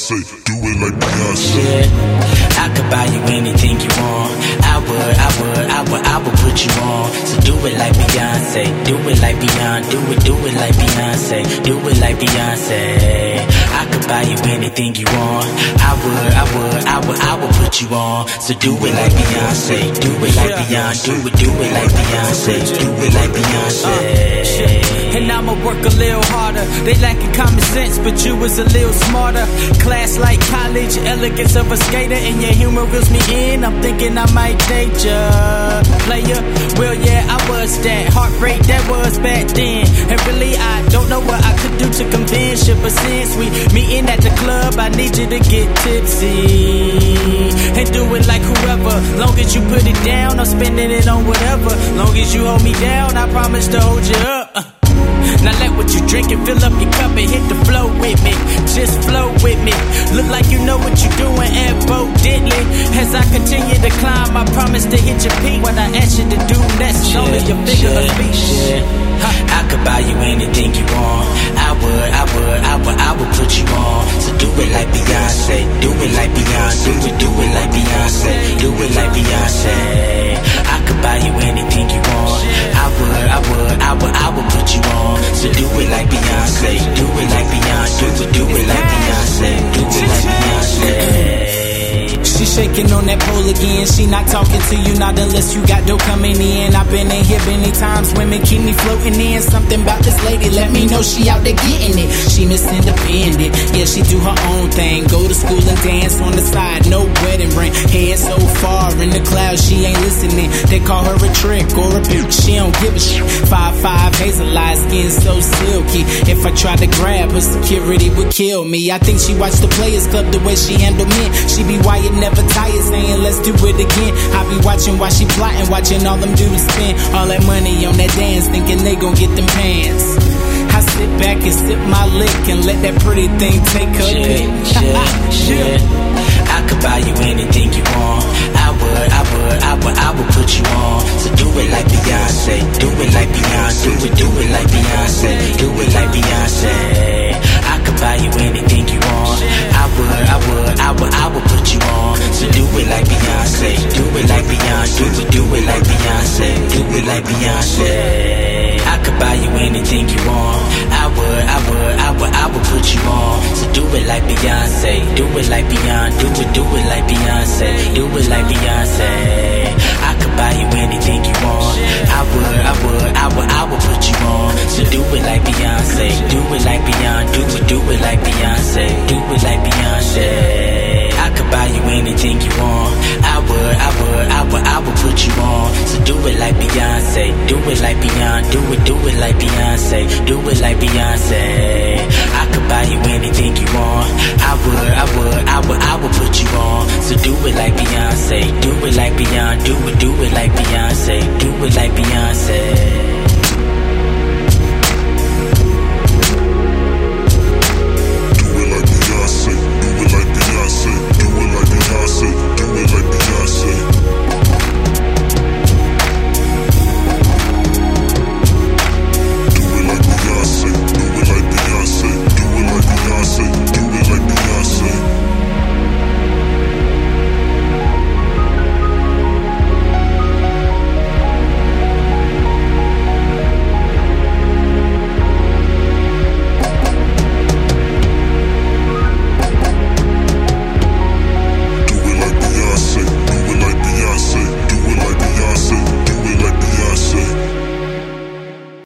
Beyonce, do it like Beyonce. Yeah, I could buy you anything you want. I would put you on. So do it like Beyonce, do it like Beyonce, do it like Beyonce, do it like Beyonce. I could buy you anything you want. I would put you on. So do it like Beyonce, do it like Beyonce, do it like Beyonce, do it like Beyonce. And I'ma work a little harder. They lacking common sense, but you was a little smarter. Class like college, elegance of a skater, and your humor reels me in. I'm thinking I might date ya, player. Well, yeah, I was that. Heart rate that was back then. And really, I don't know what I could do to convince you, but since we meeting at the club, I need you to get tipsy and do it like whoever. Long as you put it down, I'm spending it on whatever. Long as you hold me down, I promise to hold you up. Now let what you drink and fill up your cup and hit the flow with me. Just flow with me. Look like you know what you're doing and Bo Diddley. As I continue to climb, I promise to hit your peak. What I ask you to do next, show me your figure of speech. I could buy you anything you want. I would put you on. So do it like Beyonce, do it like Beyonce, do it like Beyonce, do it like Beyonce. I could buy you anything you want. I would put you on. So do it like Beyonce, do it like Beyonce, do it like Beyonce, do it like Beyonce. She shaking on that pole again. She not talking to you, not unless you got dough coming in. I've been in here many times. Women keep me floating in. Something about this lady, let me know she out there getting it. She Miss Independent, yeah, she do her own thing. Go to school and dance on the side, no wedding ring. Head so far in the clouds, she ain't listening. They call her a trick or a bitch, she don't give a shit. 5'5", hazel eyes, skin so silky. If I tried to grab her, security would kill me. I think she watched the Players Club the way she handle men. She be wired, never tired, saying let's do it again. I be watching while she plotting, watching all them dudes spend all that money on that dance, thinking they gon' get them pants. I sit back and sip my lick and let that pretty thing take her pick. I could buy you anything you want. I would put you on. So do it like Beyonce, do it like Beyonce, do it like Beyonce, do it like Beyonce. I could buy you anything you want. I would put you on. So do it like Beyonce, do it like Beyonce, do it like Beyonce, do it like Beyonce. I could buy you anything you want. I would put you on. So do it like Beyonce, do it like Beyonce, do it like Beyonce, do it like Beyonce. I could buy you anything you want. I would put you on. So do it like Beyonce, do it like Beyonce, do it like Beyonce, do it like Beyonce. I could buy you anything you want. I would put you on. So do it like Beyonce, do it like Beyonce, do it like Beyonce, do it like Beyonce. I could buy you anything you want. I would put you on. So do it like Beyonce, do it like Beyonce, do it like Beyonce, do it like Beyonce.